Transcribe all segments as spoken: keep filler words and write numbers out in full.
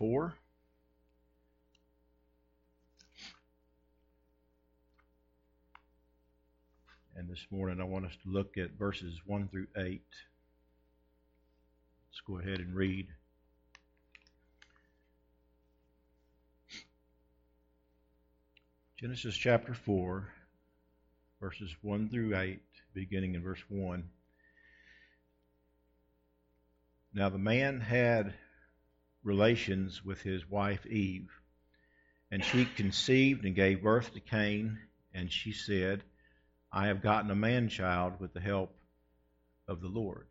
four. And this morning I want us to look at verses one through eight. Let's go ahead and read. Genesis chapter four, verses one through eight, beginning in verse one. Now the man had relations with his wife Eve, and she conceived and gave birth to Cain, and she said, I have gotten a man-child with the help of the Lord.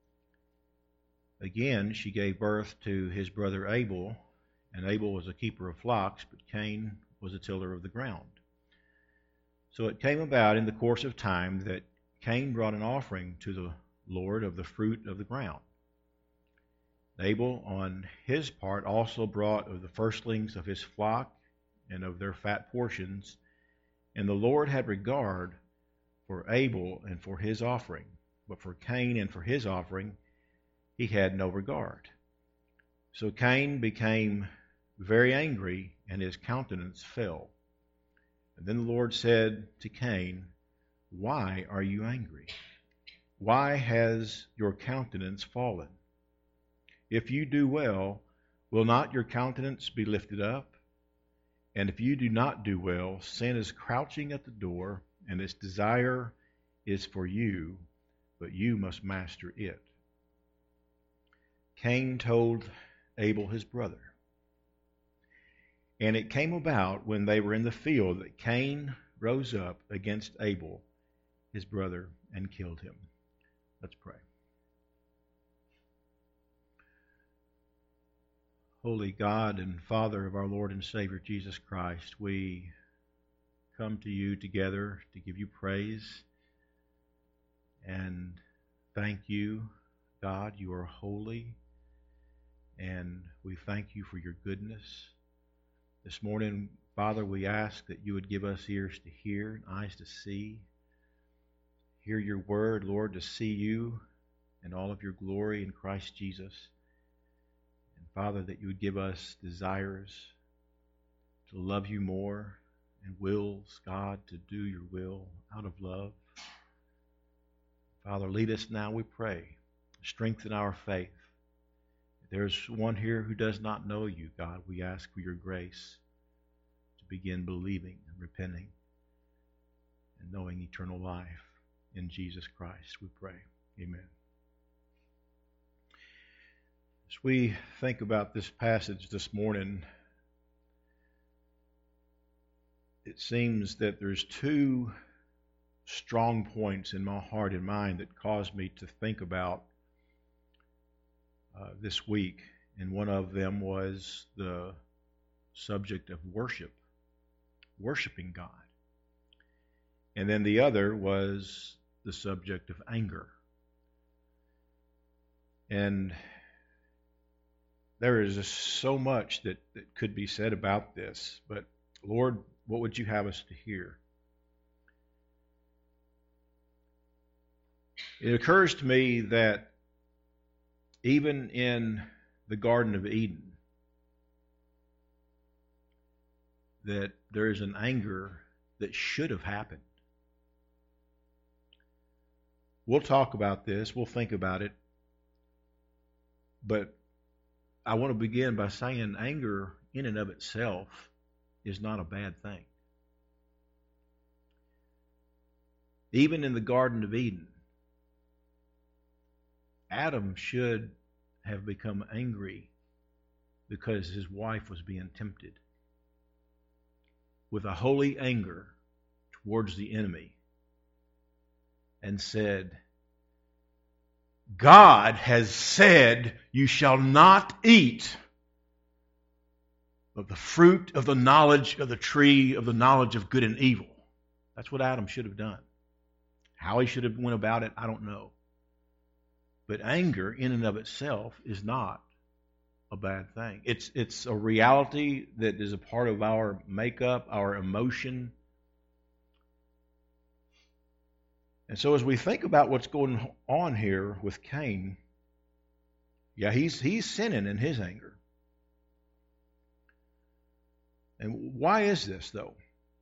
Again, she gave birth to his brother Abel, and Abel was a keeper of flocks, but Cain was a tiller of the ground. So it came about in the course of time that Cain brought an offering to the Lord of the fruit of the ground. Abel, on his part, also brought of the firstlings of his flock and of their fat portions, and the Lord had regard for Abel and for his offering, but for Cain and for his offering he had no regard. So Cain became very angry, and his countenance fell. And then the Lord said to Cain, Why are you angry? Why has your countenance fallen? If you do well, will not your countenance be lifted up? And if you do not do well, sin is crouching at the door, and its desire is for you, but you must master it. Cain told Abel his brother. And it came about when they were in the field that Cain rose up against Abel, his brother, and killed him. Let's pray. Holy God and Father of our Lord and Savior Jesus Christ, we come to you together to give you praise and thank you, God. You are holy, and we thank you for your goodness. This morning, Father, we ask that you would give us ears to hear and eyes to see, hear your word, Lord, to see you and all of your glory in Christ Jesus. And Father, that you would give us desires to love you more and wills, God, to do your will out of love. Father, lead us now, we pray. Strengthen our faith. If there's one here who does not know you, God, we ask for your grace to begin believing and repenting and knowing eternal life. In Jesus Christ, we pray. Amen. As we think about this passage this morning, it seems that there's two strong points in my heart and mind that caused me to think about uh, this week. And one of them was the subject of worship, worshiping God. And then the other was the subject of anger. And there is just so much that, that could be said about this, but Lord, what would you have us to hear? It occurs to me that even in the Garden of Eden, that there is an anger that should have happened. We'll talk about this, we'll think about it, but I want to begin by saying anger in and of itself is not a bad thing. Even in the Garden of Eden, Adam should have become angry because his wife was being tempted with a holy anger towards the enemy and said, God has said, you shall not eat of the fruit of the knowledge of the tree of the knowledge of good and evil. That's what Adam should have done. How he should have went about it, I don't know. But anger in and of itself is not a bad thing. It's it's a reality that is a part of our makeup, our emotion. And so as we think about what's going on here with Cain, yeah, he's he's sinning in his anger. And why is this, though?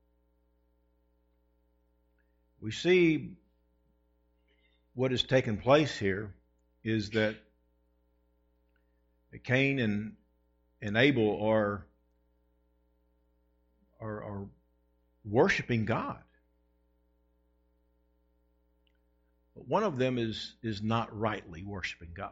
We see what has taken place here is that Cain and, and Abel are, are, are worshiping God. But one of them is, is not rightly worshiping God.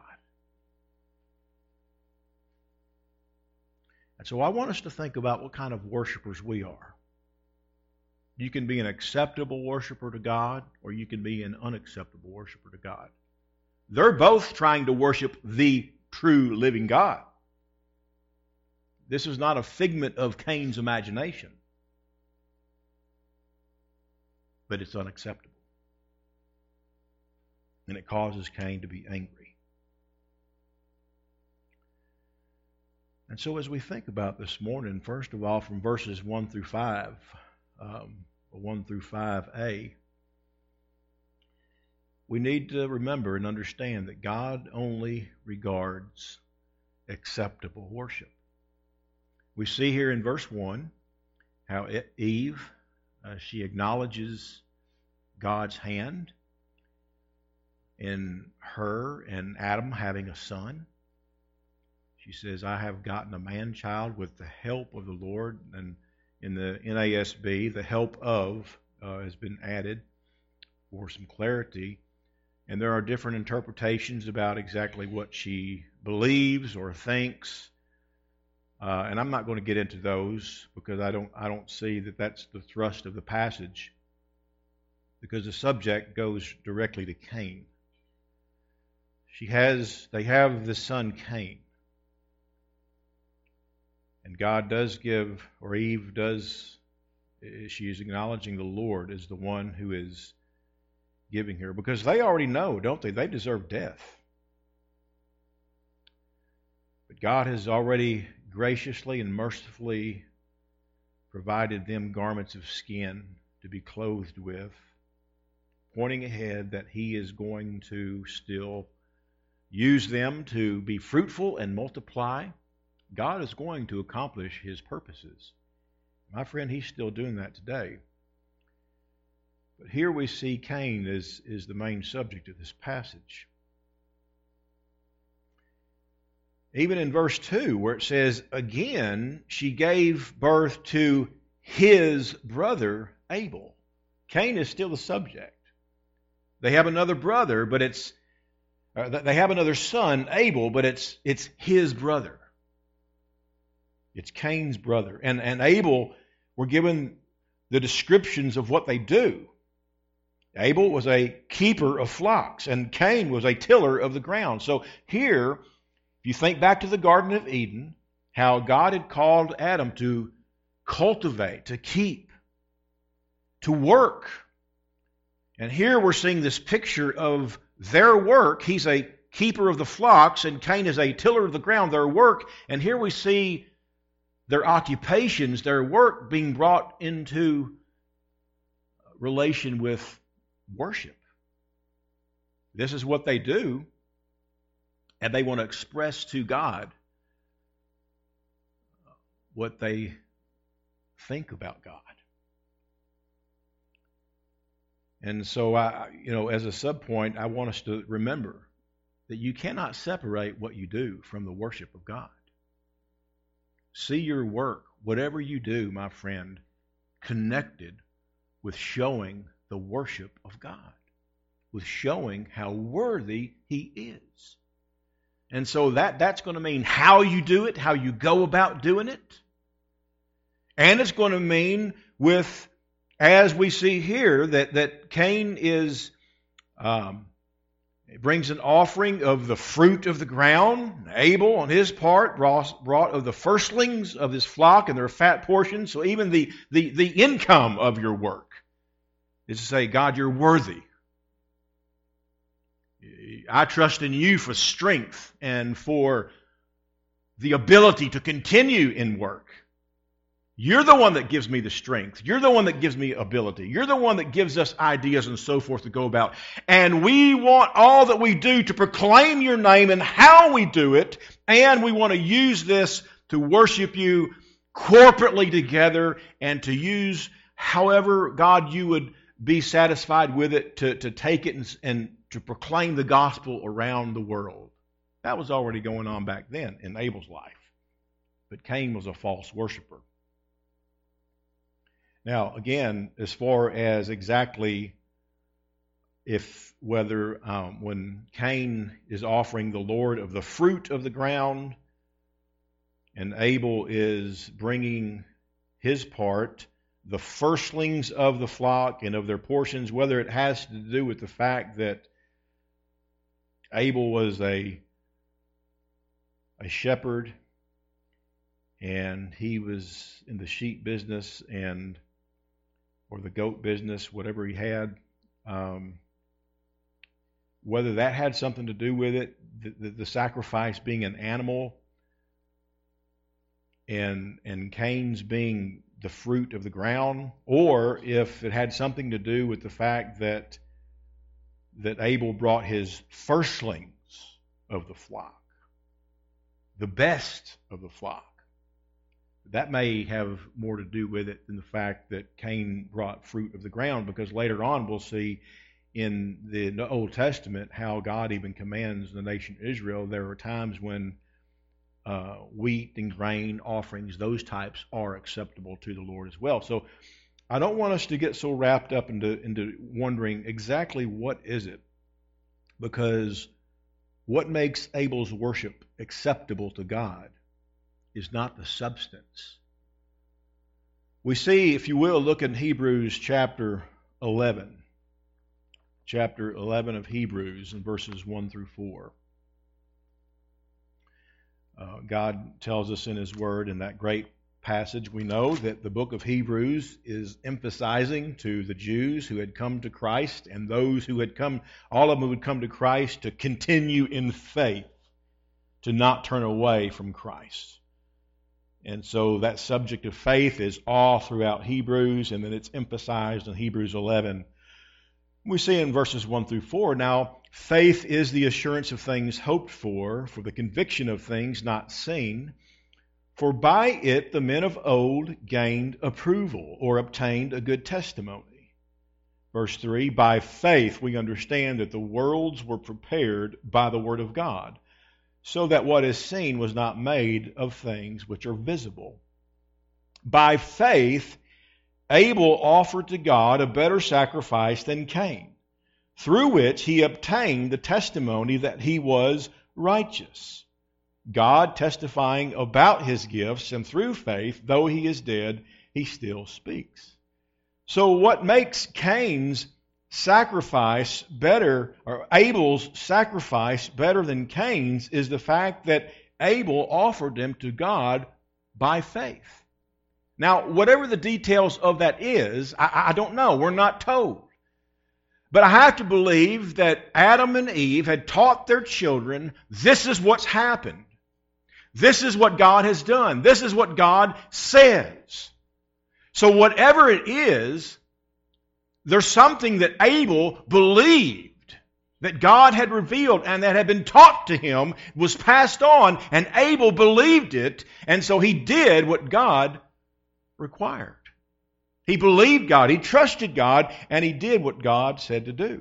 And so I want us to think about what kind of worshipers we are. You can be an acceptable worshiper to God, or you can be an unacceptable worshiper to God. They're both trying to worship the true living God. This is not a figment of Cain's imagination, but it's unacceptable. And it causes Cain to be angry. And so as we think about this morning, first of all, from verses one through five, um, one through five a, we need to remember and understand that God only regards acceptable worship. We see here in verse one how Eve, uh, she acknowledges God's hand in her and Adam having a son. She says, I have gotten a man-child with the help of the Lord. And in the N A S B, the help of uh, has been added for some clarity. And there are different interpretations about exactly what she believes or thinks. Uh, and I'm not going to get into those because I don't I don't see that that's the thrust of the passage, because the subject goes directly to Cain. She has they have the son Cain. And God does give, or Eve does, she is acknowledging the Lord as the one who is giving her. Because they already know, don't they? They deserve death. But God has already graciously and mercifully provided them garments of skin to be clothed with, pointing ahead that He is going to still use them to be fruitful and multiply. God is going to accomplish His purposes. My friend, He's still doing that today. But here we see Cain is, is the main subject of this passage. Even in verse two, where it says, again, she gave birth to his brother Abel. Cain is still the subject. They have another brother, but it's uh, they have another son, Abel, but it's it's his brother. It's Cain's brother. And, and Abel were given the descriptions of what they do. Abel was a keeper of flocks, and Cain was a tiller of the ground. So here, if you think back to the Garden of Eden, how God had called Adam to cultivate, to keep, to work. And here we're seeing this picture of their work. He's a keeper of the flocks, and Cain is a tiller of the ground, their work. And here we see their occupations, their work being brought into relation with worship. This is what they do, and they want to express to God what they think about God. And so, I, you know, as a subpoint, I want us to remember that you cannot separate what you do from the worship of God. See your work, whatever you do, my friend, connected with showing the worship of God, with showing how worthy He is. And so that, that's going to mean how you do it, how you go about doing it. And it's going to mean with, as we see here, that, that Cain is... Um, He brings an offering of the fruit of the ground. Abel, on his part, brought, brought of the firstlings of his flock and their fat portions. So even the, the, the income of your work is to say, God, you're worthy. I trust in you for strength and for the ability to continue in work. You're the one that gives me the strength. You're the one that gives me ability. You're the one that gives us ideas and so forth to go about. And we want all that we do to proclaim your name and how we do it. And we want to use this to worship you corporately together and to use however, God, you would be satisfied with it to, to take it and, and to proclaim the gospel around the world. That was already going on back then in Abel's life. But Cain was a false worshiper. Now, again, as far as exactly if whether um, when Cain is offering the Lord of the fruit of the ground and Abel is bringing his part, the firstlings of the flock and of their portions, whether it has to do with the fact that Abel was a, a shepherd and he was in the sheep business and or the goat business, whatever he had, um, whether that had something to do with it, the, the, the sacrifice being an animal and and Cain's being the fruit of the ground, or if it had something to do with the fact that that Abel brought his firstlings of the flock, the best of the flock. That may have more to do with it than the fact that Cain brought fruit of the ground, because later on we'll see in the Old Testament how God even commands the nation Israel. There are times when uh, wheat and grain offerings, those types, are acceptable to the Lord as well. So I don't want us to get so wrapped up into, into wondering exactly what is it, because what makes Abel's worship acceptable to God is not the substance. We see, if you will, look in Hebrews chapter eleven. Chapter eleven of Hebrews, in verses one through four. Uh, God tells us in His Word in that great passage, we know that the book of Hebrews is emphasizing to the Jews who had come to Christ and those who had come, all of them who had come to Christ, to continue in faith, to not turn away from Christ. And so that subject of faith is all throughout Hebrews, and then it's emphasized in Hebrews eleven. We see in verses one through four, now, faith is the assurance of things hoped for, for the conviction of things not seen. For by it the men of old gained approval, or obtained a good testimony. Verse three, by faith we understand that the worlds were prepared by the word of God, so that what is seen was not made of things which are visible. By faith Abel offered to God a better sacrifice than Cain, through which he obtained the testimony that he was righteous, God testifying about his gifts, and through faith, though he is dead, he still speaks. So what makes Cain's sacrifice better, or Abel's sacrifice better than Cain's, is the fact that Abel offered them to God by faith. Now, whatever the details of that is, I, I don't know. We're not told. But I have to believe that Adam and Eve had taught their children, this is what's happened. This is what God has done. This is what God says. So whatever it is, there's something that Abel believed that God had revealed and that had been taught to him, was passed on, and Abel believed it, and so he did what God required. He believed God, he trusted God, and he did what God said to do.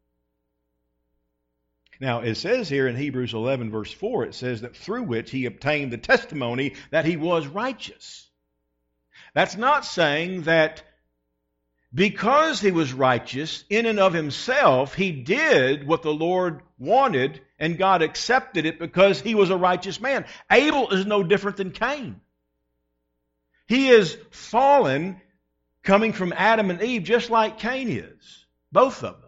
Now, it says here in Hebrews eleven, verse four, it says that through which he obtained the testimony that he was righteous. That's not saying that because he was righteous, in and of himself, he did what the Lord wanted, and God accepted it because he was a righteous man. Abel is no different than Cain. He is fallen, coming from Adam and Eve, just like Cain is. Both of them.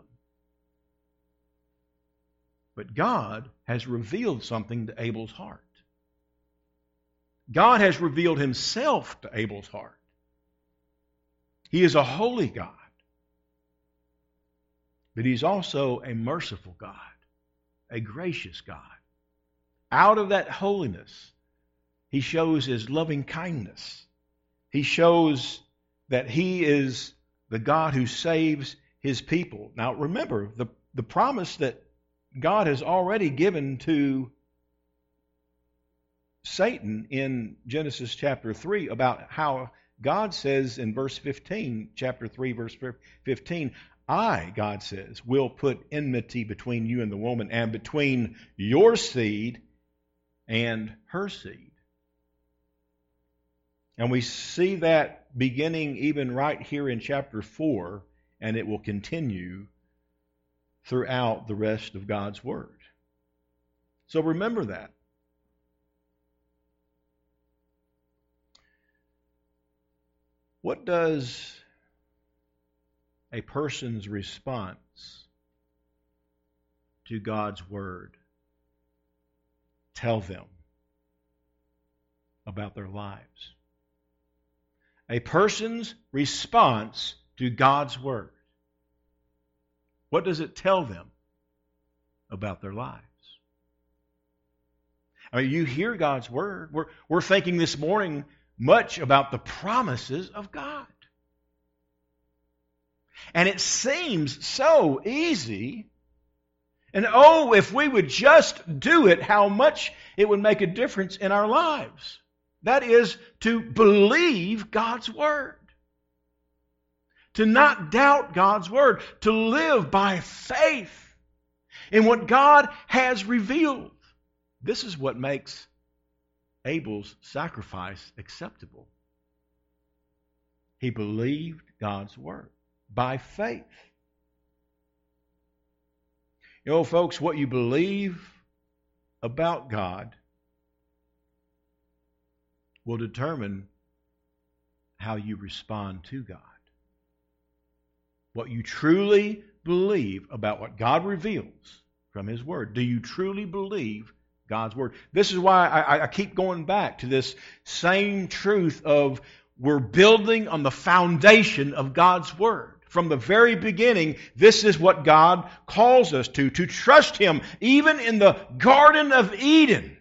But God has revealed something to Abel's heart. God has revealed himself to Abel's heart. He is a holy God. But he's also a merciful God, a gracious God. Out of that holiness, he shows his loving kindness. He shows that he is the God who saves his people. Now remember, the, the promise that God has already given to Satan in Genesis chapter three about how God says in verse fifteen, chapter three, verse fifteen, I, God says, will put enmity between you and the woman, and between your seed and her seed. And we see that beginning even right here in chapter four, and it will continue throughout the rest of God's Word. So remember that. What does a person's response to God's Word tell them about their lives? A person's response to God's Word. What does it tell them about their lives? I mean, you hear God's Word. We're, we're thinking this morning much about the promises of God. And it seems so easy. And oh, if we would just do it, how much it would make a difference in our lives. That is, to believe God's Word. To not doubt God's Word. To live by faith in what God has revealed. This is what makes Abel's sacrifice acceptable. He believed God's Word by faith. You know, folks, what you believe about God will determine how you respond to God. What you truly believe about what God reveals from His Word. Do you truly believe God's Word? This is why I, I keep going back to this same truth of we're building on the foundation of God's Word. From the very beginning, this is what God calls us to, to trust Him. Even in the Garden of Eden,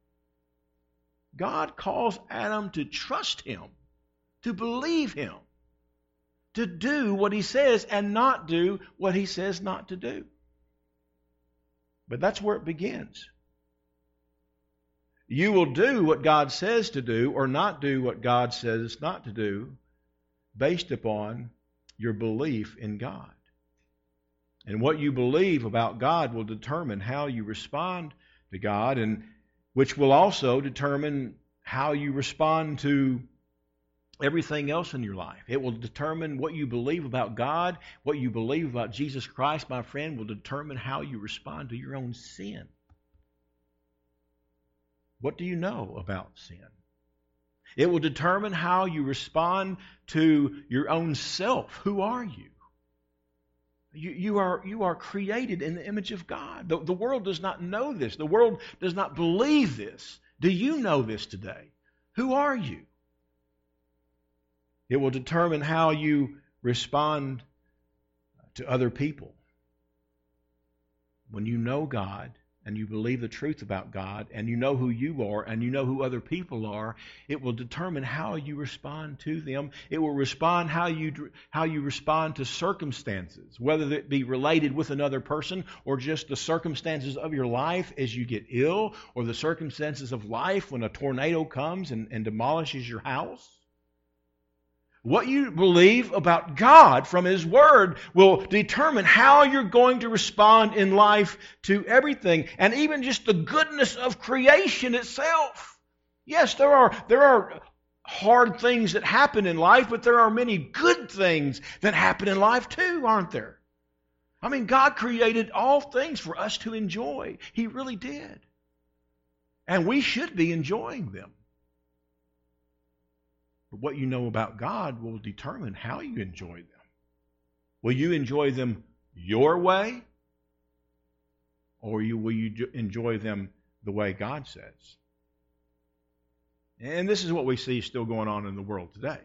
God calls Adam to trust Him, to believe Him, to do what He says and not do what He says not to do. But that's where it begins. You will do what God says to do or not do what God says not to do based upon your belief in God. And what you believe about God will determine how you respond to God, and which will also determine how you respond to everything else in your life. It will determine what you believe about God, what you believe about Jesus Christ, my friend, will determine how you respond to your own sin. What do you know about sin? It will determine how you respond to your own self. Who are you? You, you, are, you are created in the image of God. The, the world does not know this. The world does not believe this. Do you know this today? Who are you? It will determine how you respond to other people. When you know God, and you believe the truth about God, and you know who you are, and you know who other people are, it will determine how you respond to them. It will respond how you how you respond to circumstances, whether it be related with another person or just the circumstances of your life as you get ill, or the circumstances of life when a tornado comes and, and demolishes your house. What you believe about God from His Word will determine how you're going to respond in life to everything, and even just the goodness of creation itself. Yes, there are, there are hard things that happen in life, but there are many good things that happen in life too, aren't there? I mean, God created all things for us to enjoy. He really did. And we should be enjoying them. But what you know about God will determine how you enjoy them. Will you enjoy them your way? Or you, will you enjoy them the way God says? And this is what we see still going on in the world today.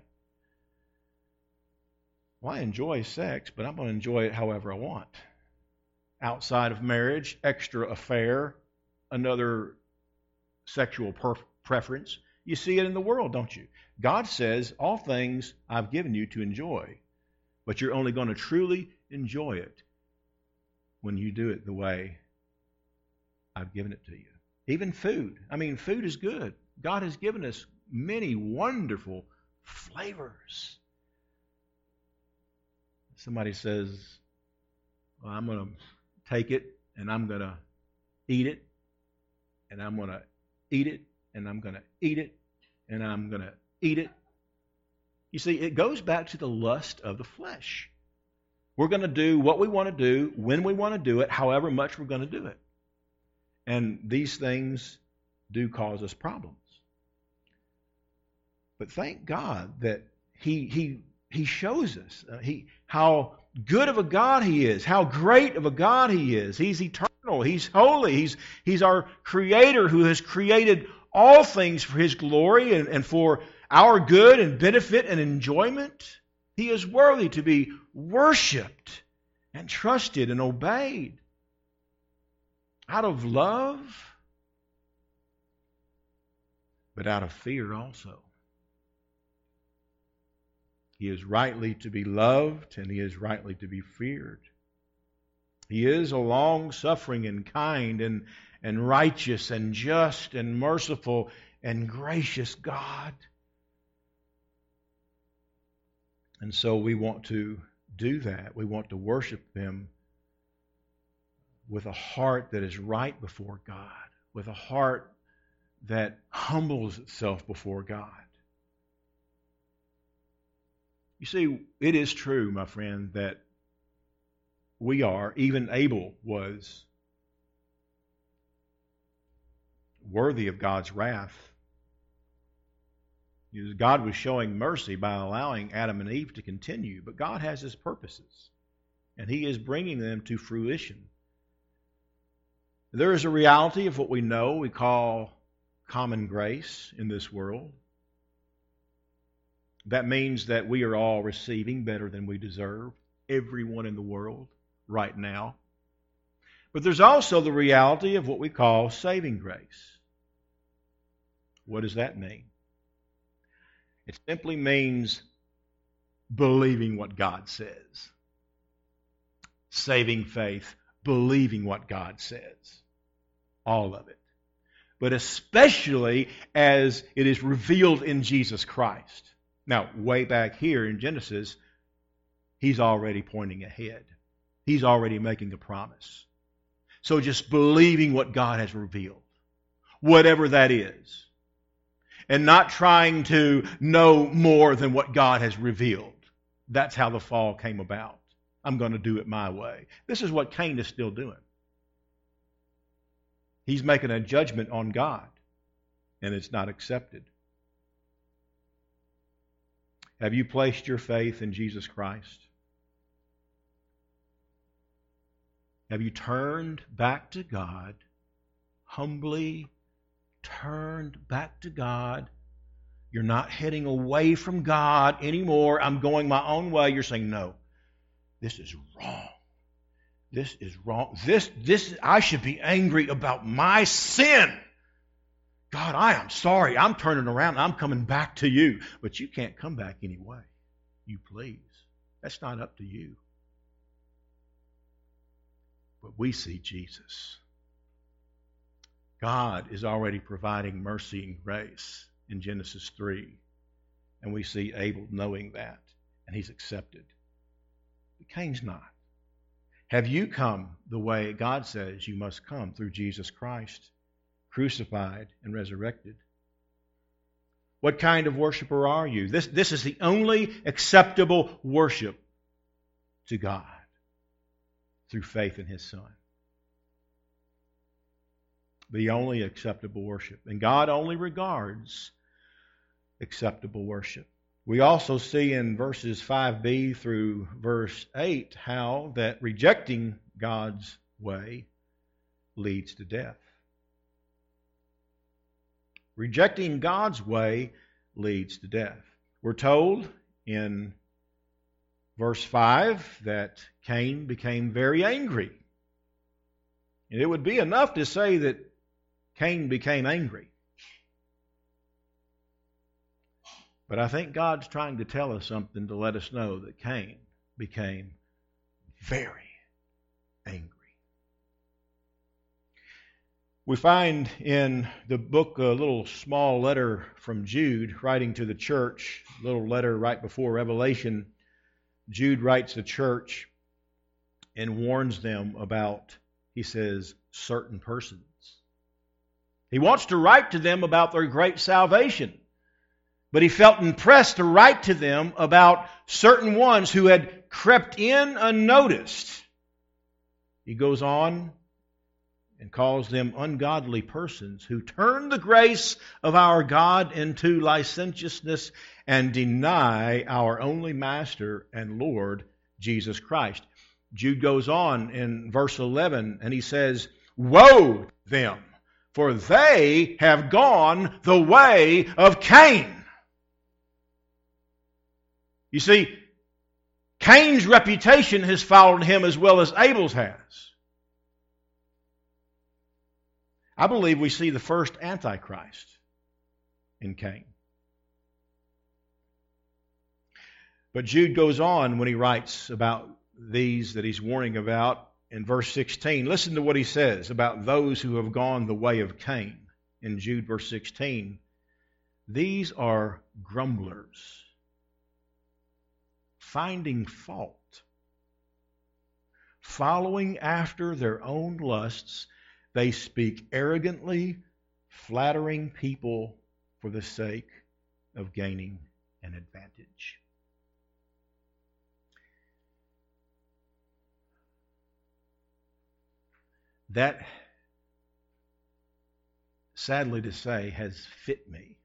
Well, I enjoy sex, but I'm going to enjoy it however I want. Outside of marriage, extra affair, another sexual perf- preference. You see it in the world, don't you? God says, all things I've given you to enjoy, but you're only going to truly enjoy it when you do it the way I've given it to you. Even food. I mean, food is good. God has given us many wonderful flavors. Somebody says, well, I'm going to take it and I'm going to eat it, and I'm going to eat it, and I'm going to eat it, and I'm going to eat it. You see, it goes back to the lust of the flesh. We're going to do what we want to do, when we want to do it, however much we're going to do it. And these things do cause us problems. But thank God that He He He shows us uh, He how good of a God He is, how great of a God He is. He's eternal, He's holy, He's He's our Creator who has created all things for His glory and, and for our good and benefit and enjoyment. He is worthy to be worshipped and trusted and obeyed out of love, but out of fear also. He is rightly to be loved, and He is rightly to be feared. He is a long-suffering and kind and, and righteous and just and merciful and gracious God. And so we want to do that. We want to worship Him with a heart that is right before God, with a heart that humbles itself before God. You see, it is true, my friend, that we are, even Abel was, worthy of God's wrath. God was showing mercy by allowing Adam and Eve to continue, but God has His purposes, and He is bringing them to fruition. There is a reality of what we know we call common grace in this world. That means that we are all receiving better than we deserve, everyone in the world right now. But there's also the reality of what we call saving grace. What does that mean? It simply means believing what God says. Saving faith, believing what God says. All of it. But especially as it is revealed in Jesus Christ. Now, way back here in Genesis, He's already pointing ahead. He's already making a promise. So just believing what God has revealed, whatever that is, and not trying to know more than what God has revealed. That's how the fall came about. I'm going to do it my way. This is what Cain is still doing. He's making a judgment on God, and it's not accepted. Have you placed your faith in Jesus Christ? Have you turned back to God, humbly turned back to God? You're not heading away from God anymore. I'm going my own way. You're saying, no, this is wrong. This is wrong. This, this, I should be angry about my sin. God, I am sorry. I'm turning around. I'm coming back to you. But you can't come back anyway. You please. That's not up to you. But we see Jesus. God is already providing mercy and grace in Genesis three. And we see Abel knowing that. And he's accepted. But Cain's not. Have you come the way God says you must come through Jesus Christ, crucified and resurrected? What kind of worshiper are you? This, this is the only acceptable worship to God through faith in His Son. The only acceptable worship. And God only regards acceptable worship. We also see in verses five b through verse eight how that rejecting God's way leads to death. Rejecting God's way leads to death. We're told in verse five that Cain became very angry. And it would be enough to say that Cain became angry. But I think God's trying to tell us something to let us know that Cain became very angry. We find in the book a little small letter from Jude writing to the church, a little letter right before Revelation. Jude writes the church and warns them about, he says, certain persons. He wants to write to them about their great salvation, but he felt impressed to write to them about certain ones who had crept in unnoticed. He goes on and calls them ungodly persons who turn the grace of our God into licentiousness and deny our only Master and Lord, Jesus Christ. Jude goes on in verse eleven and he says, "Woe to them, for they have gone the way of Cain." You see, Cain's reputation has followed him as well as Abel's has. I believe we see the first Antichrist in Cain. But Jude goes on when he writes about these that he's warning about in verse sixteen. Listen to what he says about those who have gone the way of Cain in Jude verse sixteen. These are grumblers, finding fault, following after their own lusts. They speak arrogantly, flattering people for the sake of gaining an advantage. That, sadly to say, has fit me.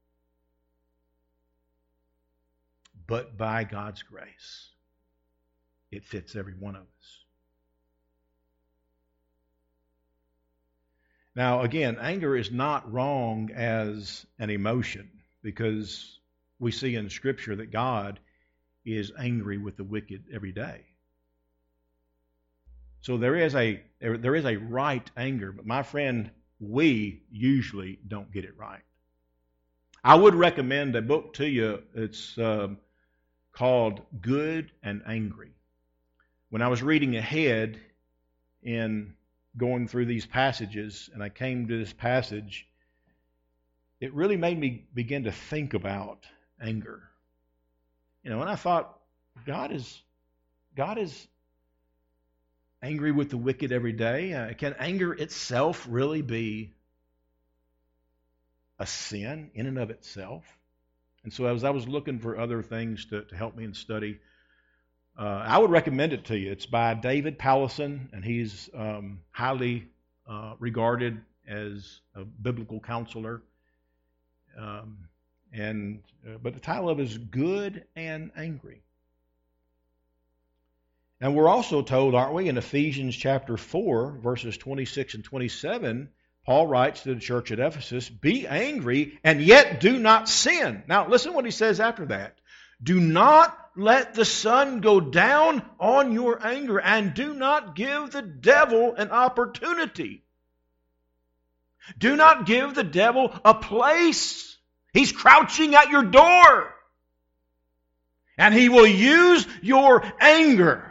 But by God's grace, it fits every one of us. Now, again, anger is not wrong as an emotion, because we see in Scripture that God is angry with the wicked every day. So there is a there is a right anger, but my friend, we usually don't get it right. I would recommend a book to you. It's um, called Good and Angry. When I was reading ahead in going through these passages, and I came to this passage, it really made me begin to think about anger. You know, and I thought, God is God is angry with the wicked every day. Uh, can anger itself really be a sin in and of itself? And so as I was looking for other things to, to help me in study, Uh, I would recommend it to you. It's by David Powlison, and he's um, highly uh, regarded as a biblical counselor. Um, and uh, but the title of it is Good and Angry. And we're also told, aren't we, in Ephesians chapter four, verses twenty-six and twenty-seven, Paul writes to the church at Ephesus, "Be angry and yet do not sin." Now listen what he says after that. "Do not let the sun go down on your anger, and do not give the devil an opportunity." Do not give the devil a place. He's crouching at your door. And he will use your anger.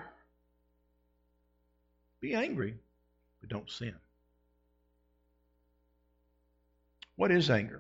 Be angry, but don't sin. What is anger?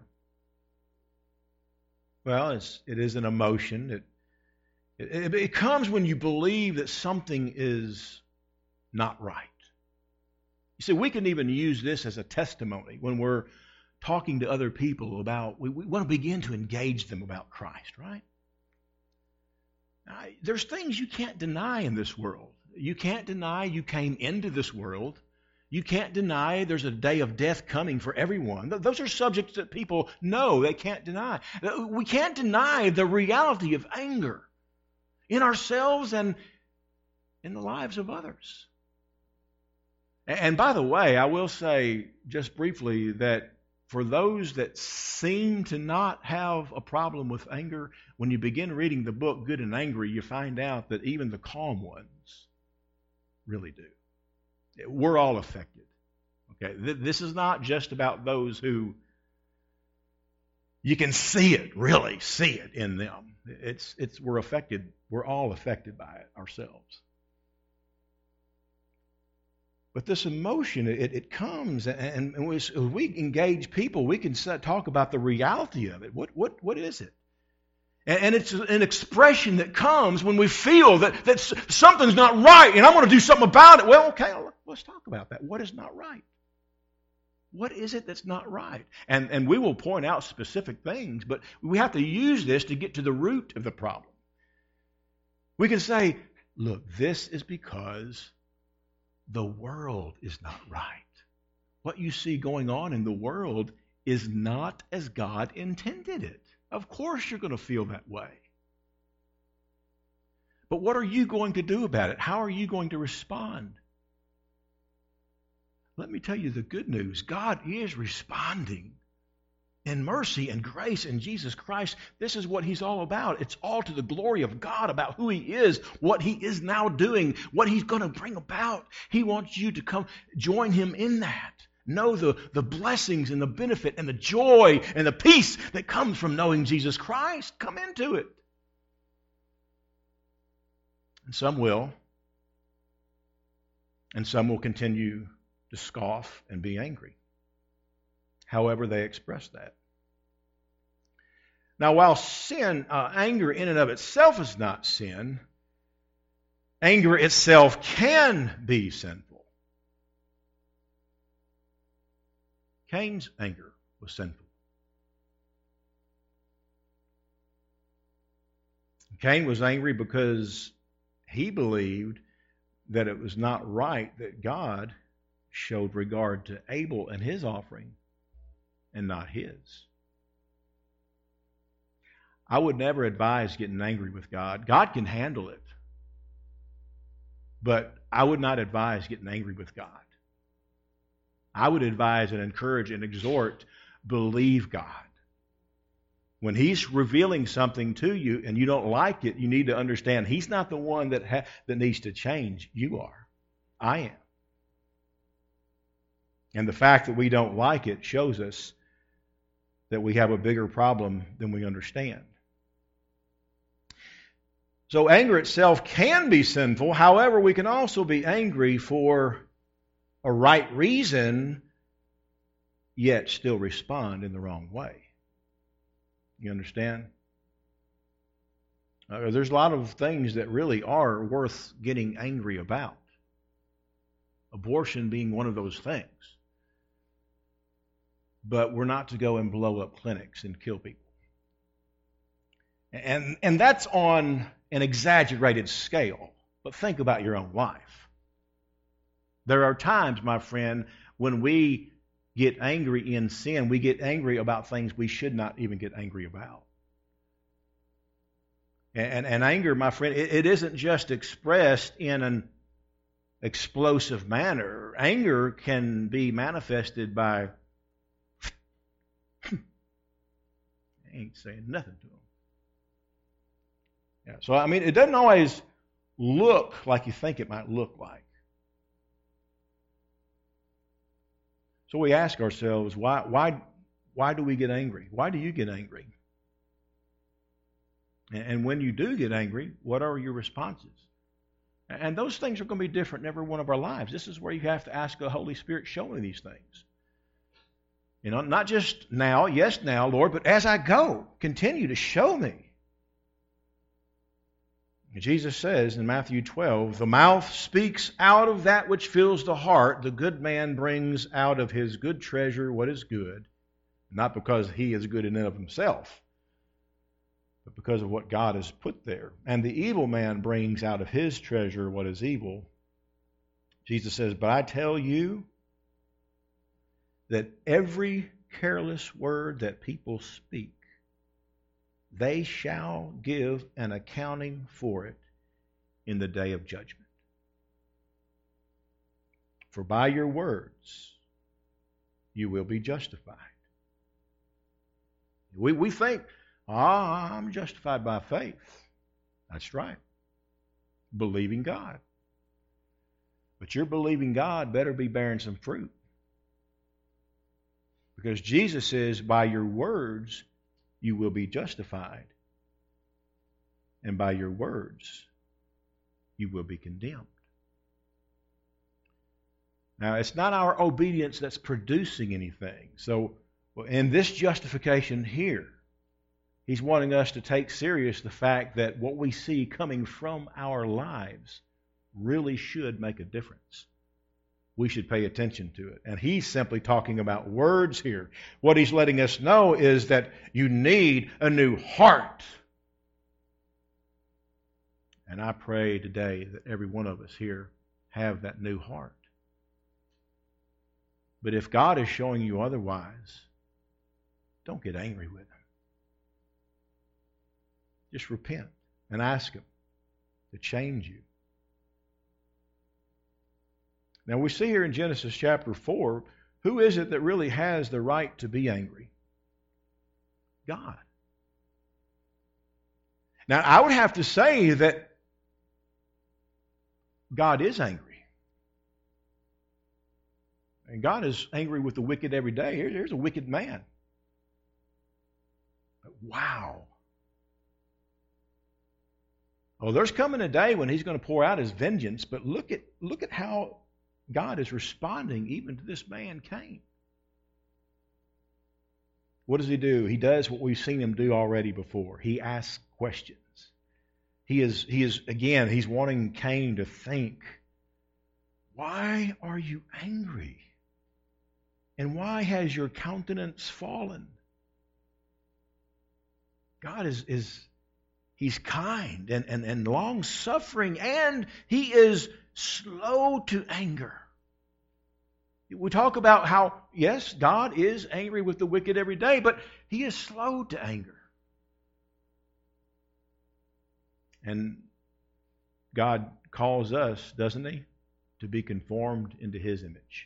Well, it's, it is an emotion. It It, it comes when you believe that something is not right. You see, we can even use this as a testimony when we're talking to other people about, we, we want to begin to engage them about Christ, right? Now, there's things you can't deny in this world. You can't deny you came into this world. You can't deny there's a day of death coming for everyone. Those are subjects that people know they can't deny. We can't deny the reality of anger in ourselves and in the lives of others. And by the way, I will say just briefly that for those that seem to not have a problem with anger, when you begin reading the book Good and Angry, you find out that even the calm ones really do. We're all affected. Okay, this is not just about those who you can see it, really see it in them. It's it's we're affected. We're all affected by it ourselves. But this emotion, it, it comes, and, and we, as we engage people, we can talk about the reality of it. What, what, what is it? And, and it's an expression that comes when we feel that, that something's not right, and I'm going to do something about it. Well, okay, let's talk about that. What is not right? What is it that's not right? And, and we will point out specific things, but we have to use this to get to the root of the problem. We can say, look, this is because the world is not right. What you see going on in the world is not as God intended it. Of course you're going to feel that way. But what are you going to do about it? How are you going to respond? Let me tell you the good news. God is responding in mercy and grace in Jesus Christ. This is what He's all about. It's all to the glory of God about who He is, what He is now doing, what He's going to bring about. He wants you to come join Him in that. Know the, the blessings and the benefit and the joy and the peace that comes from knowing Jesus Christ. Come into it. And some will. And some will continue to scoff and be angry. However they express that. Now, while sin, uh, anger in and of itself is not sin, anger itself can be sinful. Cain's anger was sinful. Cain was angry because he believed that it was not right that God showed regard to Abel and his offering and not his. I would never advise getting angry with God. God can handle it. But I would not advise getting angry with God. I would advise and encourage and exhort, believe God. When He's revealing something to you and you don't like it, you need to understand He's not the one that ha- that needs to change. You are. I am. And the fact that we don't like it shows us that we have a bigger problem than we understand. So anger itself can be sinful. However, we can also be angry for a right reason, yet still respond in the wrong way. You understand? Uh, there's a lot of things that really are worth getting angry about. Abortion being one of those things. But we're not to go and blow up clinics and kill people. And, and that's on an exaggerated scale. But think about your own life. There are times, my friend, when we get angry in sin, we get angry about things we should not even get angry about. And, and anger, my friend, it, it isn't just expressed in an explosive manner. Anger can be manifested by I ain't saying nothing to them. Yeah, so, I mean, it doesn't always look like you think it might look like. So we ask ourselves, why, why, why do we get angry? Why do you get angry? And, and when you do get angry, what are your responses? And those things are going to be different in every one of our lives. This is where you have to ask the Holy Spirit, show me these things. You know, not just now, yes now, Lord, but as I go, continue to show me. Jesus says in Matthew twelve, the mouth speaks out of that which fills the heart. The good man brings out of his good treasure what is good, not because he is good in and of himself, but because of what God has put there. And the evil man brings out of his treasure what is evil. Jesus says, but I tell you that every careless word that people speak, they shall give an accounting for it in the day of judgment. For by your words you will be justified. We, we think, ah, I'm justified by faith. That's right. Believing God. But your believing God better be bearing some fruit. Because Jesus says, by your words you will be justified, and by your words you will be condemned. Now, it's not our obedience that's producing anything. So, in this justification here, He's wanting us to take serious the fact that what we see coming from our lives really should make a difference. We should pay attention to it. And He's simply talking about words here. What He's letting us know is that you need a new heart. And I pray today that every one of us here have that new heart. But if God is showing you otherwise, don't get angry with Him. Just repent and ask Him to change you. Now we see here in Genesis chapter four, who is it that really has the right to be angry? God. Now I would have to say that God is angry. And God is angry with the wicked every day. Here, here's a wicked man. Wow. Oh, there's coming a day when He's going to pour out His vengeance, but look at look at how God is responding even to this man, Cain. What does He do? He does what we've seen Him do already before. He asks questions. He is, he is again, He's wanting Cain to think, why are you angry? And why has your countenance fallen? God is, is He's kind and, and, and long-suffering, and He is slow to anger. We talk about how, yes, God is angry with the wicked every day, but He is slow to anger. And God calls us, doesn't He, to be conformed into His image.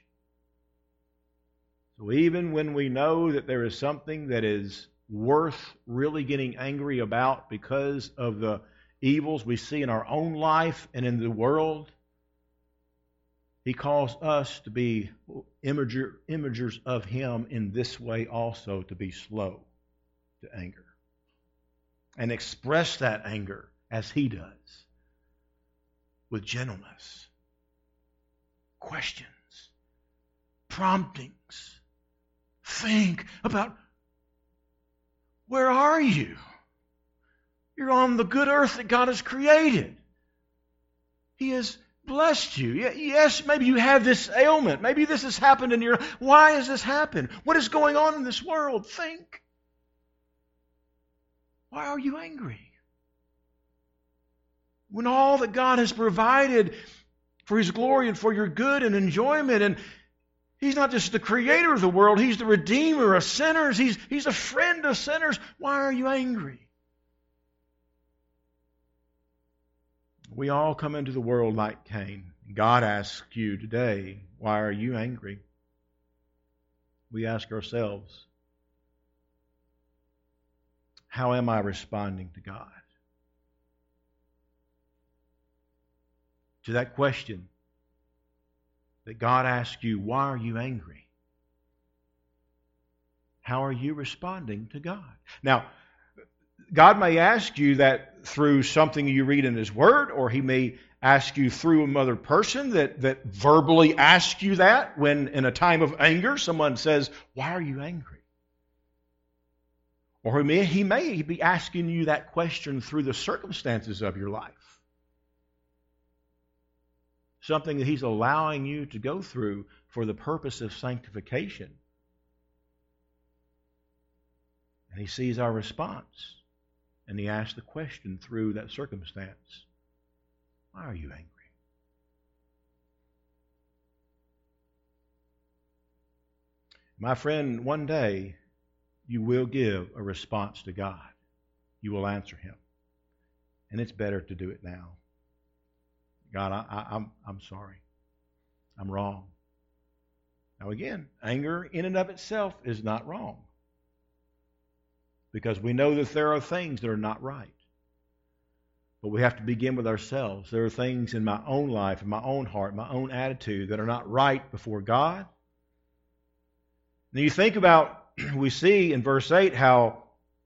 So even when we know that there is something that is worth really getting angry about because of the evils we see in our own life and in the world, He calls us to be imager, imagers of Him in this way also, to be slow to anger. And express that anger as He does, with gentleness, questions, promptings. Think about, where are you? You're on the good earth that God has created. He has blessed you. Yes, maybe you have this ailment. Maybe this has happened in your life. Why has this happened? What is going on in this world? Think. Why are you angry? When all that God has provided for His glory and for your good and enjoyment, and He's not just the creator of the world, He's the redeemer of sinners, He's, he's a friend of sinners. Why are you angry? We all come into the world like Cain. God asks you today, why are you angry? We ask ourselves, how am I responding to God? To that question that God asks you, why are you angry? How are you responding to God? Now, God may ask you that through something you read in His Word, or He may ask you through another person that, that verbally asks you that when in a time of anger someone says, why are you angry? Or he may, he may be asking you that question through the circumstances of your life. Something that He's allowing you to go through for the purpose of sanctification. And He sees our response. And He asks the question through that circumstance. Why are you angry? My friend, one day you will give a response to God. You will answer Him. And it's better to do it now. God, I, I, I'm, I'm sorry. I'm wrong. Now again, anger in and of itself is not wrong. Because we know that there are things that are not right. But we have to begin with ourselves. There are things in my own life, in my own heart, my own attitude that are not right before God. Now you think about, we see in verse eight how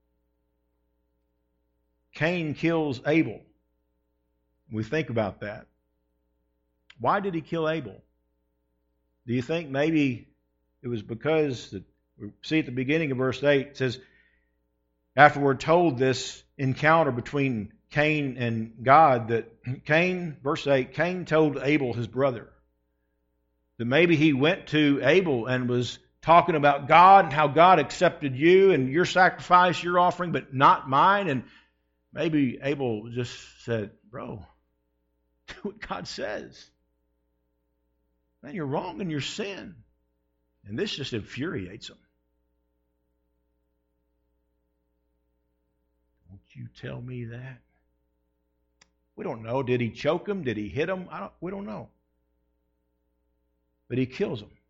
Cain kills Abel. We think about that. Why did he kill Abel? Do you think maybe it was because, that we see at the beginning of verse eight, it says, after we're told this encounter between Cain and God, that Cain, verse eight, Cain told Abel, his brother, that maybe he went to Abel and was talking about God and how God accepted you and your sacrifice, your offering, but not mine. And maybe Abel just said, bro, do what God says. Man, you're wrong in your sin. And this just infuriates him. Don't you tell me that? We don't know. Did he choke him? Did he hit him? I don't, we don't know. But he kills him.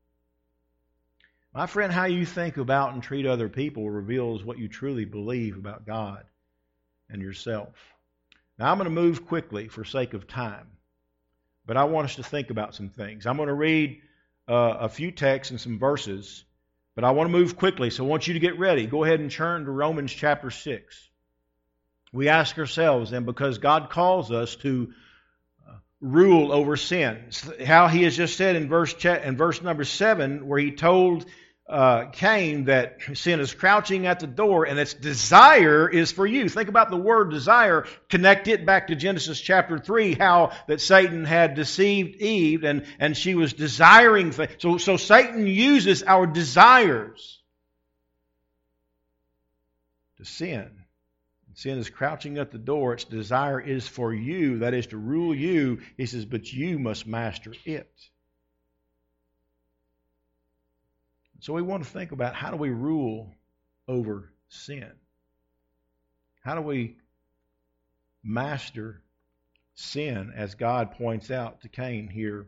My friend, how you think about and treat other people reveals what you truly believe about God and yourself. Now, I'm going to move quickly for sake of time, but I want us to think about some things. I'm going to read uh, a few texts and some verses, but I want to move quickly, so I want you to get ready. Go ahead and turn to Romans chapter six. We ask ourselves, then, because God calls us to rule over sins. How he has just said in verse in verse number seven, where he told uh, Cain that sin is crouching at the door and its desire is for you. Think about the word desire. Connect it back to Genesis chapter three, how that Satan had deceived Eve and, and she was desiring things. So, so Satan uses our desires to sin. Sin is crouching at the door. Its desire is for you, that is to rule you. He says, but you must master it. So we want to think about, how do we rule over sin? How do we master sin, as God points out to Cain here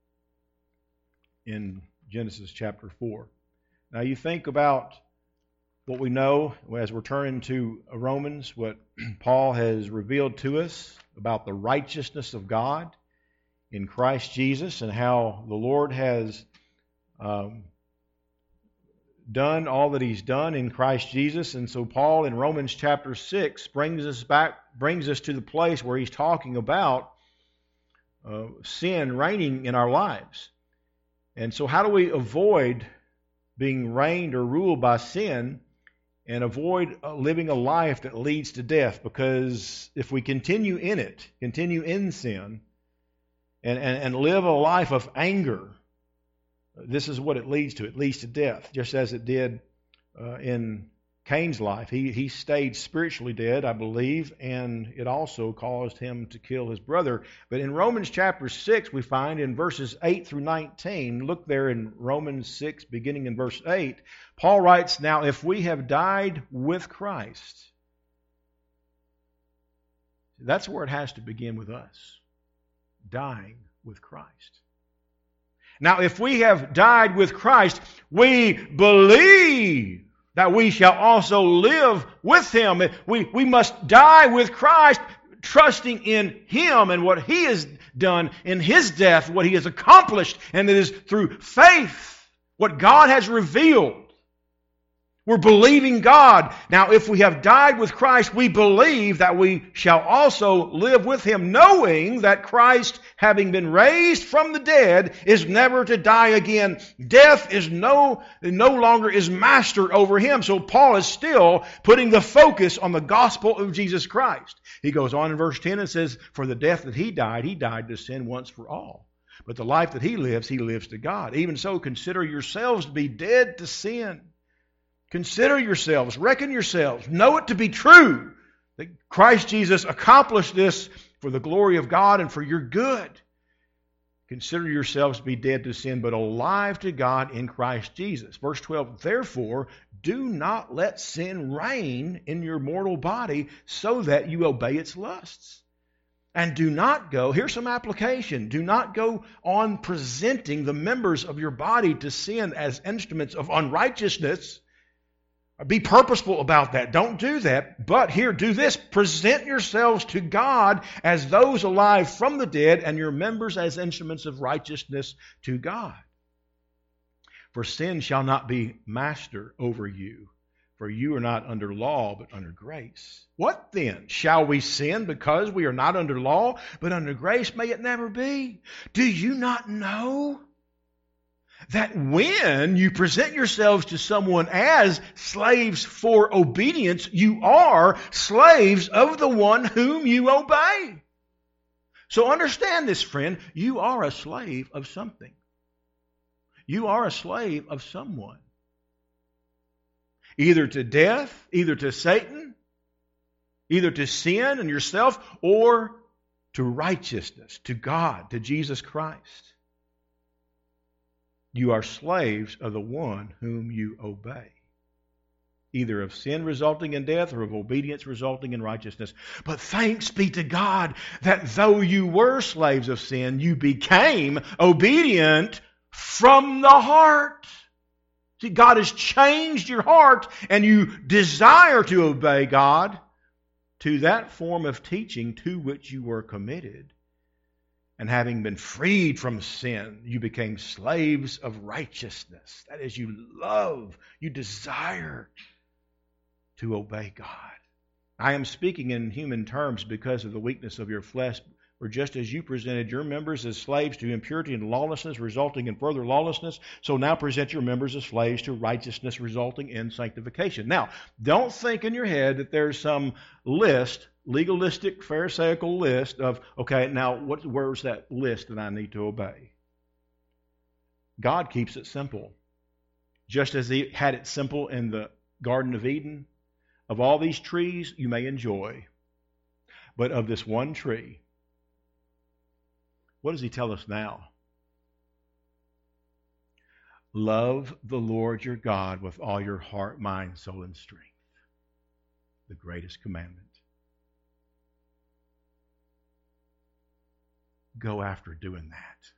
in Genesis chapter four? Now you think about what we know as we're turning to Romans, what Paul has revealed to us about the righteousness of God in Christ Jesus, and how the Lord has um, done all that He's done in Christ Jesus. And so Paul in Romans chapter six brings us back, brings us to the place where he's talking about uh, sin reigning in our lives. And so how do we avoid being reigned or ruled by sin, and avoid living a life that leads to death? Because if we continue in it, continue in sin, and, and, and live a life of anger, this is what it leads to. It leads to death, just as it did uh, in Cain's life. He, he stayed spiritually dead, I believe, and it also caused him to kill his brother. But in Romans chapter six, we find in verses eight through nineteen, look there in Romans six, beginning in verse eight, Paul writes, now if we have died with Christ, that's where it has to begin with us, dying with Christ. Now if we have died with Christ, we believe that we shall also live with Him. We, we must die with Christ, trusting in Him and what He has done in His death, what He has accomplished, and it is through faith, what God has revealed. We're believing God. Now, if we have died with Christ, we believe that we shall also live with Him, knowing that Christ, having been raised from the dead, is never to die again. Death is no, no longer is master over Him. So Paul is still putting the focus on the gospel of Jesus Christ. He goes on in verse ten and says, for the death that He died, He died to sin once for all. But the life that He lives, He lives to God. Even so, consider yourselves to be dead to sin. Consider yourselves, reckon yourselves, know it to be true that Christ Jesus accomplished this for the glory of God and for your good. Consider yourselves to be dead to sin, but alive to God in Christ Jesus. Verse twelve, therefore, do not let sin reign in your mortal body so that you obey its lusts. And do not go, here's some application, do not go on presenting the members of your body to sin as instruments of unrighteousness. Be purposeful about that. Don't do that. But here, do this. Present yourselves to God as those alive from the dead, and your members as instruments of righteousness to God. For sin shall not be master over you, for you are not under law, but under grace. What then? Shall we sin because we are not under law, but under grace? May it never be. Do you not know that when you present yourselves to someone as slaves for obedience, you are slaves of the one whom you obey. So understand this, friend. You are a slave of something. You are a slave of someone. Either to death, either to Satan, either to sin and yourself, or to righteousness, to God, to Jesus Christ. You are slaves of the one whom you obey, either of sin resulting in death or of obedience resulting in righteousness. But thanks be to God that though you were slaves of sin, you became obedient from the heart. See, God has changed your heart, and you desire to obey God to that form of teaching to which you were committed. And having been freed from sin, you became slaves of righteousness. That is, you love, you desire to obey God. I am speaking in human terms because of the weakness of your flesh, for just as you presented your members as slaves to impurity and lawlessness, resulting in further lawlessness, so now present your members as slaves to righteousness, resulting in sanctification. Now, don't think in your head that there's some list, legalistic, pharisaical list of, okay, now what, where's that list that I need to obey? God keeps it simple. Just as He had it simple in the Garden of Eden, of all these trees you may enjoy, but of this one tree, what does He tell us now? Love the Lord your God with all your heart, mind, soul, and strength. The greatest commandment. Go after doing that.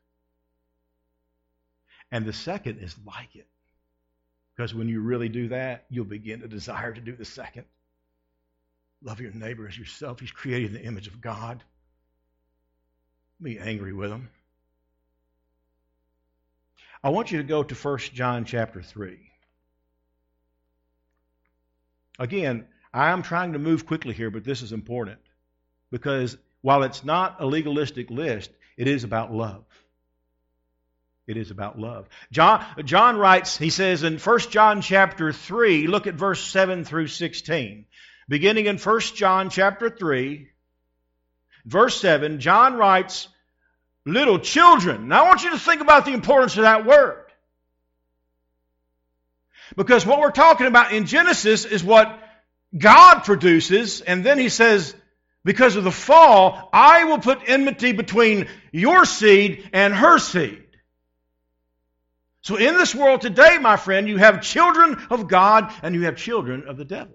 And the second is like it. Because when you really do that, you'll begin to desire to do the second. Love your neighbor as yourself. He's created in the image of God. Be angry with him. I want you to go to First John chapter three. Again, I am trying to move quickly here, but this is important. Because while it's not a legalistic list, it is about love. It is about love. John, John writes, he says in First John chapter three, look at verse seven through sixteen. Beginning in First John chapter three, verse seven, John writes, little children. Now I want you to think about the importance of that word. Because what we're talking about in Genesis is what God produces, and then He says, because of the fall, I will put enmity between your seed and her seed. So in this world today, my friend, you have children of God and you have children of the devil.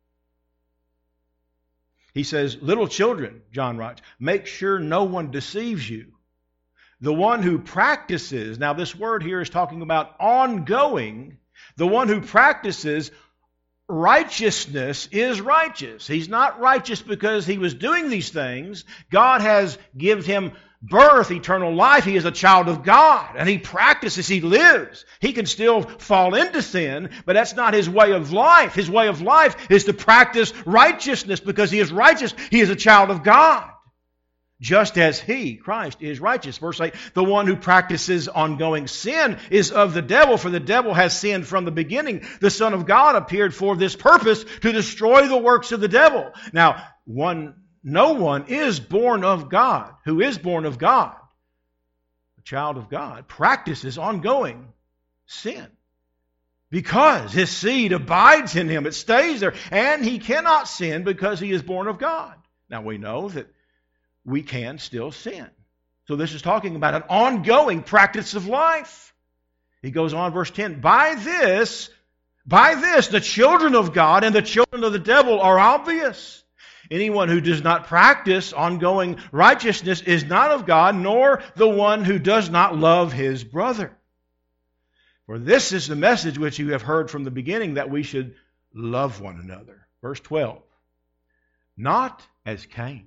He says, little children, John writes, make sure no one deceives you. The one who practices, now this word here is talking about ongoing, the one who practices righteousness is righteous. He's not righteous because he was doing these things. God has given him birth, eternal life. He is a child of God, and he practices, he lives. He can still fall into sin, but that's not his way of life. His way of life is to practice righteousness because he is righteous. He is a child of God, just as he, Christ, is righteous. Verse eight, the one who practices ongoing sin is of the devil, for the devil has sinned from the beginning. The Son of God appeared for this purpose, to destroy the works of the devil. Now, one No one is born of God, who is born of God, a child of God, practices ongoing sin because his seed abides in him. It stays there, and he cannot sin because he is born of God. Now we know that we can still sin. So this is talking about an ongoing practice of life. He goes on, verse ten, by this, by this, the children of God and the children of the devil are obvious. Anyone who does not practice ongoing righteousness is not of God, nor the one who does not love his brother. For this is the message which you have heard from the beginning, that we should love one another. Verse twelve. Not as Cain,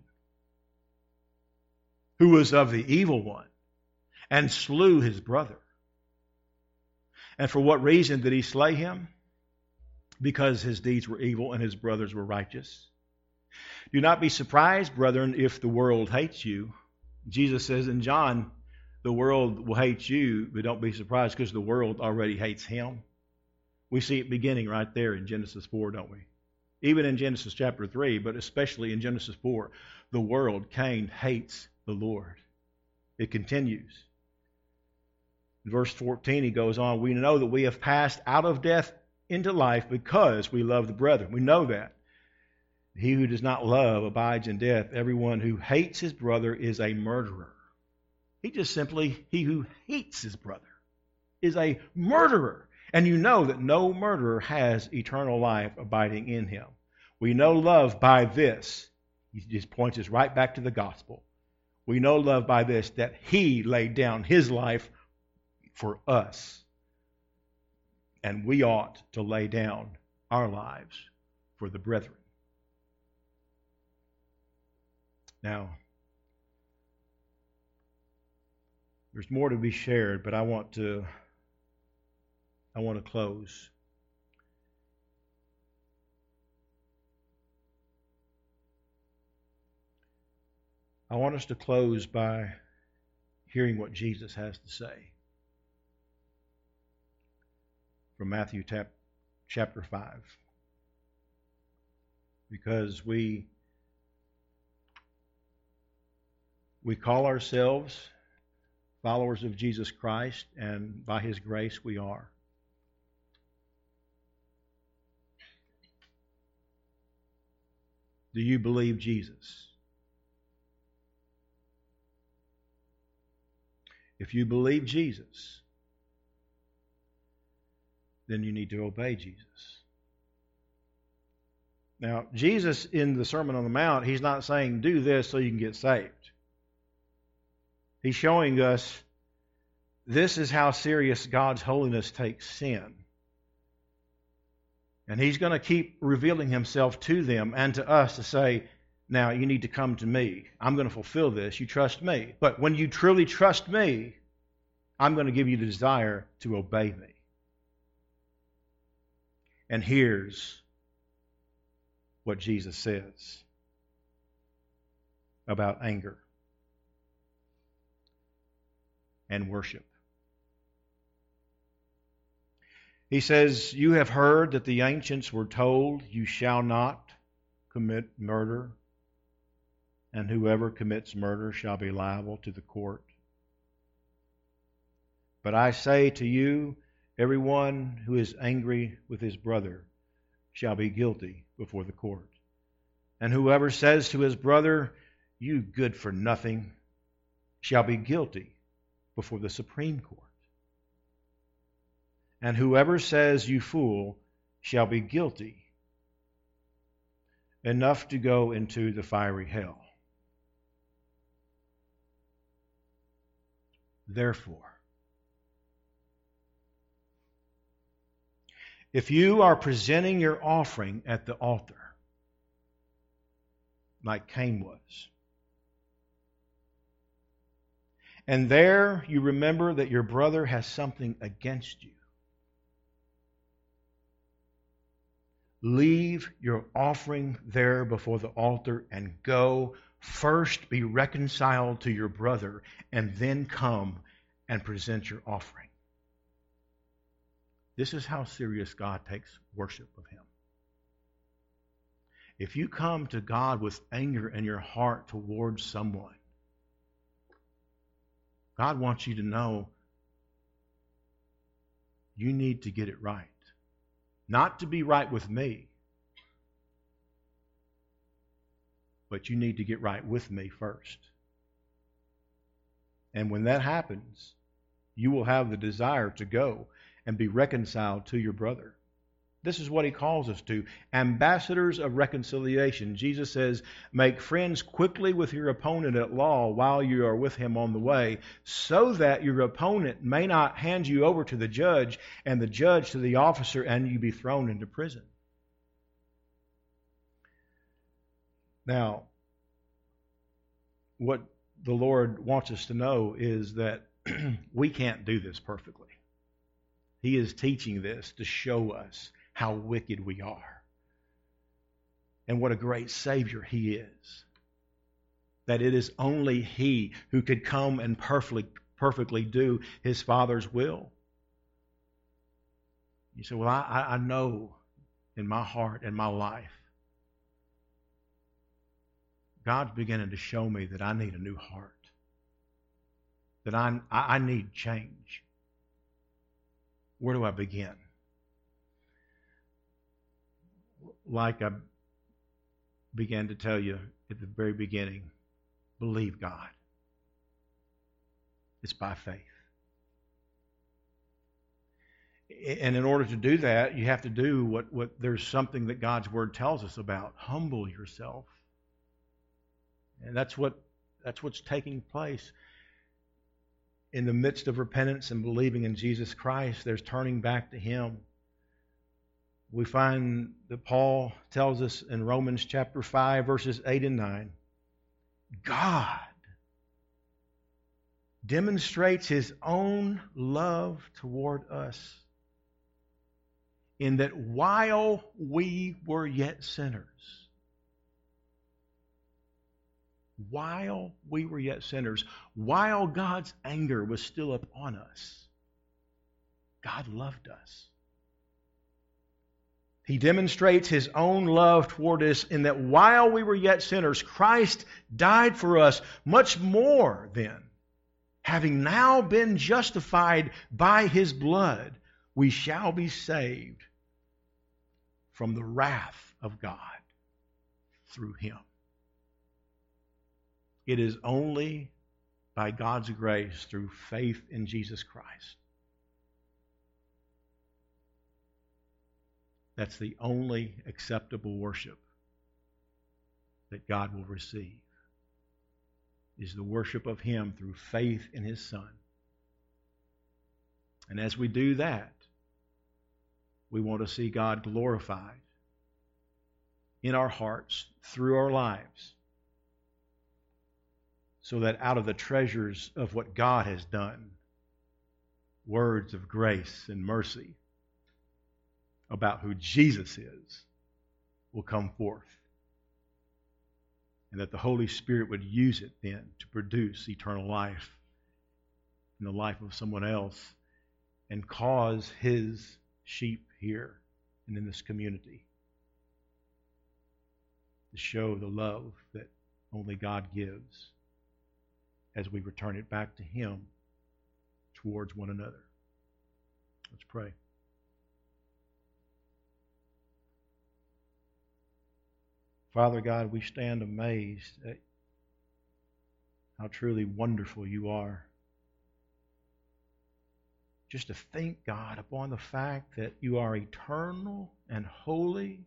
who was of the evil one, and slew his brother. And for what reason did he slay him? Because his deeds were evil and his brothers were righteous. Do not be surprised, brethren, if the world hates you. Jesus says in John, the world will hate you, but don't be surprised because the world already hates him. We see it beginning right there in Genesis four, don't we? Even in Genesis chapter three, but especially in Genesis four, the world, Cain, hates the Lord. It continues. In verse fourteen, he goes on, we know that we have passed out of death into life because we love the brethren. We know that. He who does not love abides in death. Everyone who hates his brother is a murderer. He just simply, he who hates his brother is a murderer. And you know that no murderer has eternal life abiding in him. We know love by this. He just points us right back to the gospel. We know love by this, that he laid down his life for us. And we ought to lay down our lives for the brethren. Now, there's more to be shared, but I want to I want to close. I want us to close by hearing what Jesus has to say from Matthew chapter five. Because we we call ourselves followers of Jesus Christ, and by His grace we are. Do you believe Jesus? If you believe Jesus, then you need to obey Jesus. Now, Jesus in the Sermon on the Mount, He's not saying do this so you can get saved. He's showing us this is how serious God's holiness takes sin. And He's going to keep revealing Himself to them and to us to say, now you need to come to me. I'm going to fulfill this. You trust me. But when you truly trust me, I'm going to give you the desire to obey me. And here's what Jesus says about anger and worship. He says, you have heard that the ancients were told, you shall not commit murder, and whoever commits murder shall be liable to the court. But I say to you, everyone who is angry with his brother shall be guilty before the court. And whoever says to his brother, you good for nothing, shall be guilty before the Supreme Court. And whoever says, you fool, shall be guilty enough to go into the fiery hell. Therefore, if you are presenting your offering at the altar, like Cain was, and there you remember that your brother has something against you, leave your offering there before the altar and go first be reconciled to your brother and then come and present your offering. This is how serious God takes worship of Him. If you come to God with anger in your heart towards someone, God wants you to know you need to get it right. Not to be right with me, but you need to get right with me first. And when that happens, you will have the desire to go and be reconciled to your brother. This is what He calls us to, ambassadors of reconciliation. Jesus says, make friends quickly with your opponent at law while you are with him on the way, so that your opponent may not hand you over to the judge and the judge to the officer and you be thrown into prison. Now, what the Lord wants us to know is that we can't do this perfectly. He is teaching this to show us how wicked we are. And what a great Savior He is. That it is only He who could come and perfectly, perfectly do His Father's will. You say, well, I, I know in my heart and my life, God's beginning to show me that I need a new heart, that I, I need change. Where do I begin? Like I began to tell you at the very beginning, believe God. It's by faith. And in order to do that, you have to do what, what there's something that God's Word tells us about. Humble yourself. And that's what that's what's taking place. In the midst of repentance and believing in Jesus Christ, there's turning back to Him. We find that Paul tells us in Romans chapter five, verses eight and nine, God demonstrates His own love toward us in that while we were yet sinners, while we were yet sinners, while God's anger was still upon us, God loved us. He demonstrates His own love toward us in that while we were yet sinners, Christ died for us. Much more then, having now been justified by His blood, we shall be saved from the wrath of God through Him. It is only by God's grace through faith in Jesus Christ. That's the only acceptable worship that God will receive, is the worship of Him through faith in His Son. And as we do that, we want to see God glorified in our hearts, through our lives, so that out of the treasures of what God has done, words of grace and mercy about who Jesus is will come forth. And that the Holy Spirit would use it then to produce eternal life in the life of someone else and cause His sheep here and in this community to show the love that only God gives as we return it back to Him towards one another. Let's pray. Father God, we stand amazed at how truly wonderful You are. Just to think, God, upon the fact that You are eternal and holy,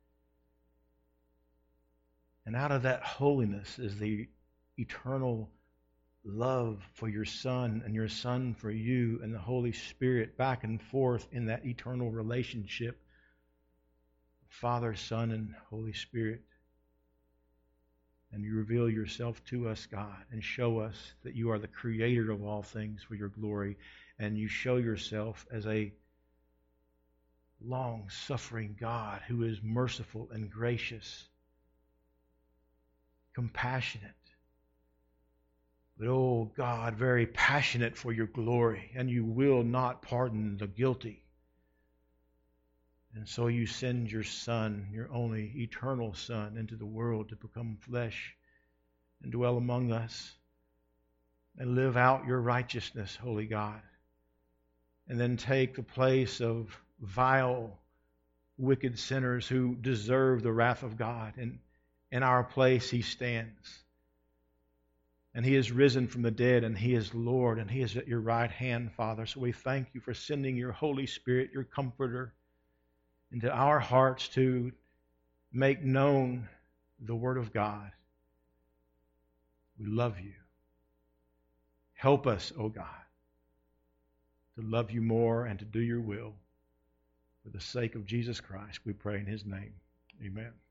and out of that holiness is the eternal love for Your Son and Your Son for You and the Holy Spirit back and forth in that eternal relationship, Father, Son, and Holy Spirit. And You reveal Yourself to us, God, and show us that You are the creator of all things for Your glory. And You show Yourself as a long-suffering God who is merciful and gracious, compassionate, but, oh God, very passionate for Your glory. And You will not pardon the guilty. And so You send Your Son, Your only eternal Son, into the world to become flesh and dwell among us and live out Your righteousness, holy God, and then take the place of vile, wicked sinners who deserve the wrath of God. And in our place He stands. And He is risen from the dead, and He is Lord, and He is at Your right hand, Father. So we thank You for sending Your Holy Spirit, Your Comforter, into our hearts to make known the Word of God. We love You. Help us, O God, to love You more and to do Your will. For the sake of Jesus Christ, we pray in His name. Amen.